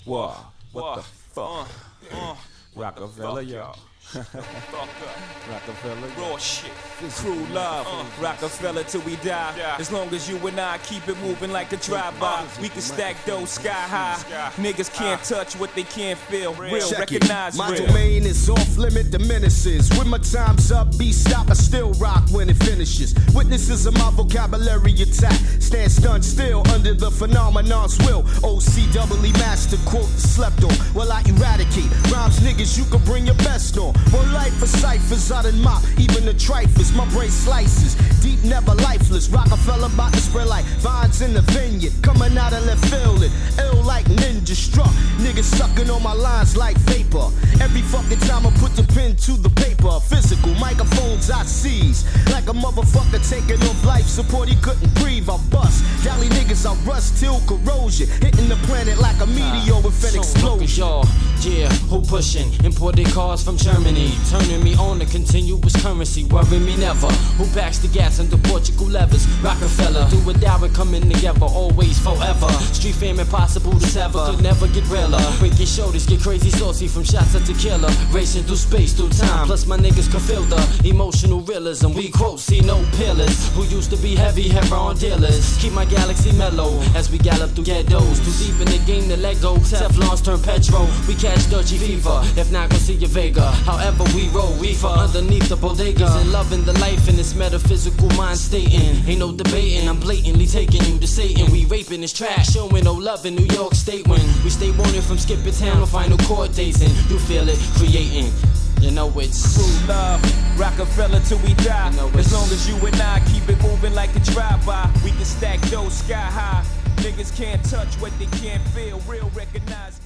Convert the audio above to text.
What? What the fuck? Rockefeller, yo. Rockefeller, Raw shit. Crew love, Rockefeller till we die. As long as you and I keep it moving like a drive-by, we can stack those sky high. Niggas can't touch what they can't feel. Real, recognize my real. domain is off limit diminishes. When my time's up, beat stop, I still rock when it finishes. Witnesses of my vocabulary attack. Stand stunned still under the phenomenon's will. OCWE master quote slept on. Well, I eradicate rhymes, niggas you can bring your best on. More life for ciphers, I done mop even the trifles. My brain slices, deep never lifeless. Rockefeller about to spread like vines in the vineyard. Coming out of left field, ill like ninja struck. Niggas sucking on my lines like vapor. Every fucking time I put the pen to the paper. Physical microphones I seize. Like a motherfucker taking off life support, he couldn't breathe. I bust. Dally niggas, I rust till corrosion. Hitting the planet like a meteor with an explosion. Y'all, yeah, who pushing? Imported cars from Germany, turning me on to continuous currency, worry me never. Who backs the gas under Portugal levers? Rockefeller, do or die, we're coming together, always, forever. Street fame impossible to sever, could never get realer. Break your shoulders, get crazy saucy from shots of tequila. Racing through space, through time, plus my niggas can feel the emotional realism. We quote, see no pillars, who used to be heavy heroin dealers. Keep my galaxy mellow, as we gallop through ghettos. Too deep in the game to let go, Teflons turn petrol. We catch dodgy fever, if not gon' see your Vega. However we roll, reefer underneath the bodegas. And loving the life in this metaphysical mind stating. Ain't no debating, I'm blatantly taking you to Satan. We raping this track, showing no love in New York State. When we stay wanted from Skipper Town to final court days. And you feel it, creating. You know it's true love, Rockefeller till we die. As long as you and I keep it moving like a drive-by, we can stack those sky high. Niggas can't touch what they can't feel. Real, recognize